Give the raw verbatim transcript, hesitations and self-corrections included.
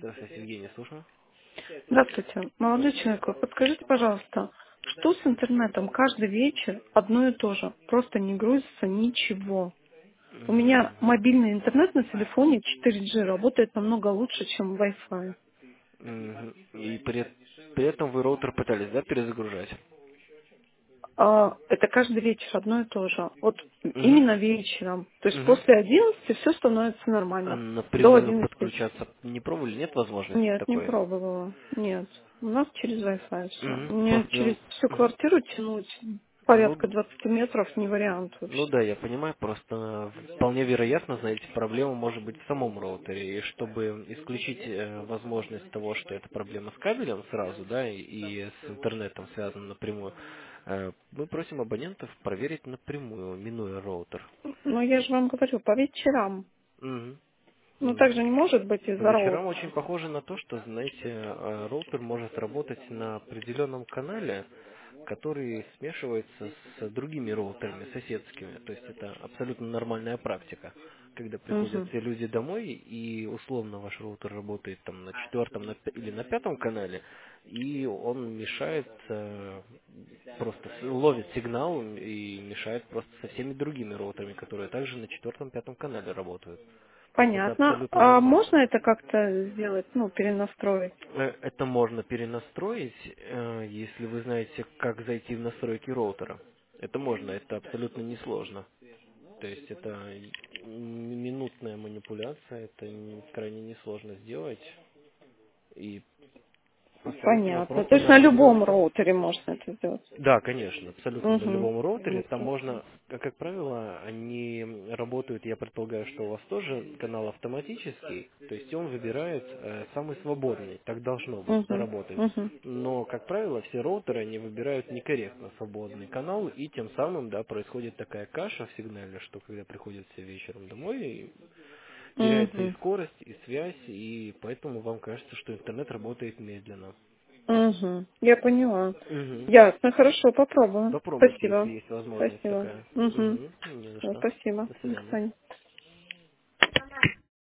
Здравствуйте, Евгений, слушаю. Здравствуйте, молодой человек, вы подскажите, пожалуйста, что с интернетом? Каждый вечер одно и то же, просто не грузится ничего. У меня Мгм. мобильный интернет на телефоне четыре джи работает намного лучше, чем Wi-Fi. Мгм. И при, при этом вы роутер пытались, да, перезагружать? А, это каждый вечер одно и то же. Вот Угу. именно вечером. То есть Угу. после одиннадцати все становится А нормально. До напрямую одиннадцати подключаться не пробовали? Нет возможности нет, не такой? пробовала. Нет. У нас через Wi-Fi все. Угу. Мне через Просто, всю мгм. квартиру тянуть ну, порядка двадцати метров не вариант ну вообще. да, я понимаю, просто вполне вероятно, знаете, проблема может быть в самом роутере. И чтобы исключить э, возможность того, что это проблема с кабелем сразу, да, и, и с интернетом связана напрямую, э, мы просим абонентов проверить напрямую, минуя роутер. Ну, я же вам говорю, по вечерам. Мгм. Ну, так Мгм. же не может быть По из-за вечерам роутера. очень похоже на то, что, знаете, э, роутер может работать на определенном канале, который смешивается с другими роутерами соседскими. То есть это абсолютно нормальная практика. Когда приходят Угу. все люди домой, и условно ваш роутер работает там на четвертом на пя- или на пятом канале, и он мешает, э, просто с- ловит сигнал и мешает просто со всеми другими роутерами, которые также на четвертом-пятом канале работают. То есть это Понятно. абсолютно А нормально. можно это как-то сделать, ну, перенастроить? Э, Это можно перенастроить, э, если вы знаете, как зайти в настройки роутера. Это можно, это абсолютно несложно. То есть это м- минутная манипуляция, это не- крайне несложно сделать. И остается вам Понятно. То просто есть на любом определенный. роутере можно это сделать? Да, конечно, абсолютно на Угу. любом роутере. Там можно, как как правило, они работают, я предполагаю, что у вас тоже канал автоматический, то есть он выбирает э, самый свободный, так должно быть, Угу. работать. Угу. Но, как правило, все роутеры, они выбирают некорректно свободный канал, и тем самым, да, происходит такая каша в сигнале, что когда приходят все вечером домой, теряется и Угу. скорость, и связь, и поэтому вам кажется, что интернет работает медленно. Угу. Я поняла. Мгм. Ясно, хорошо, попробую. Попробуйте, если Спасибо. есть возможность Спасибо. такая. Угу. Угу. Не за Все, что. спасибо. До До свидания. свидания.